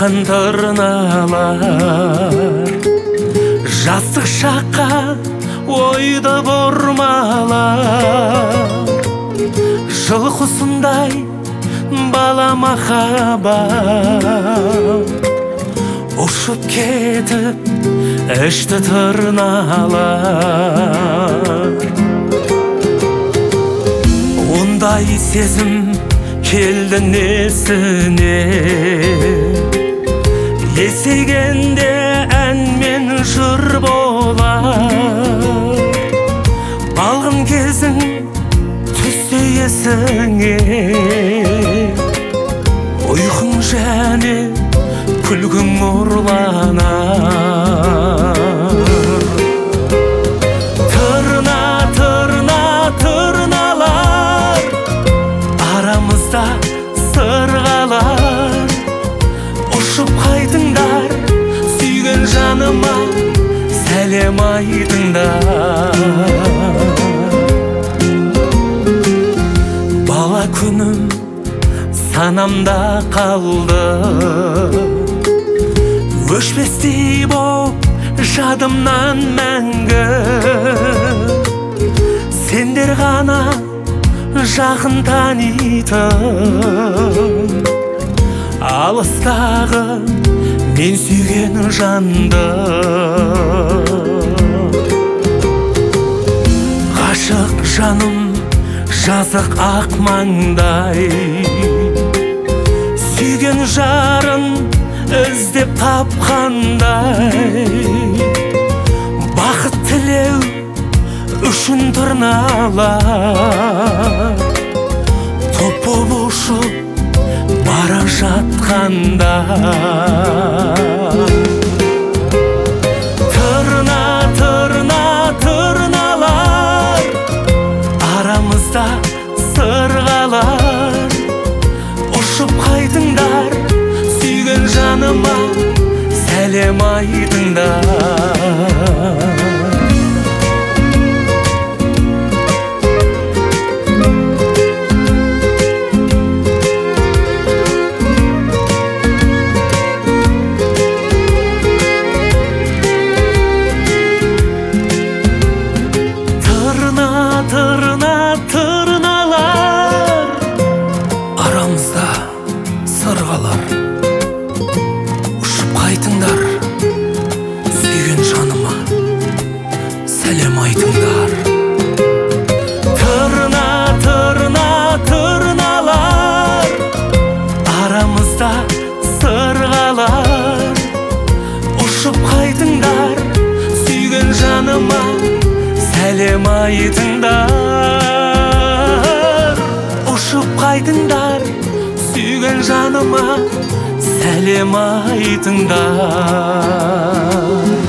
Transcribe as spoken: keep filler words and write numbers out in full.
жақын тырналар, жастық шаққа ойды бұрмалар. Жыл құсындай бала махаббат ұшып кетіп ішті тырналар. Ондай сезім келді несіне, есейгенде ән мен жыр болар. Балғын кезің түссе есіңе, ұйқың және күлгің ұрланар. Тырна, тырна, тырналар, арамызда сырғалар. Ұшып қайтыңдар, сүйген жаныма сәлем айтыңдар. Бала күнім санамда қалды, өшпестей боп жадымнан мәңгі. Сендер ғана жақын танитын, алыстағы мен сүйген жанды. Ғашық жаным жазық ақ маңдай, сүйген жарын іздеп тапқандай. Бақыт тілеу үшін тырналар, топ боп ұшып бара жатқанда. Тырна, тырна, тырналар, арамызда сырғалар. Ұшып қайтыңдар, сүйген жаныма сәлем айтыңдар. Тырна, тырналар, арамызда сырғалар. Ұшып қайтыңдар, сүйген жаныма сәлем айтыңдар. Тырна, тырна, тырналар, арамызда сырғалар. Ұшып қайтыңдар, сүйген жаныма сәлем айтыңдар. Ұшып қайтыңдар, сүйген жаныма сәлем айтыңдар.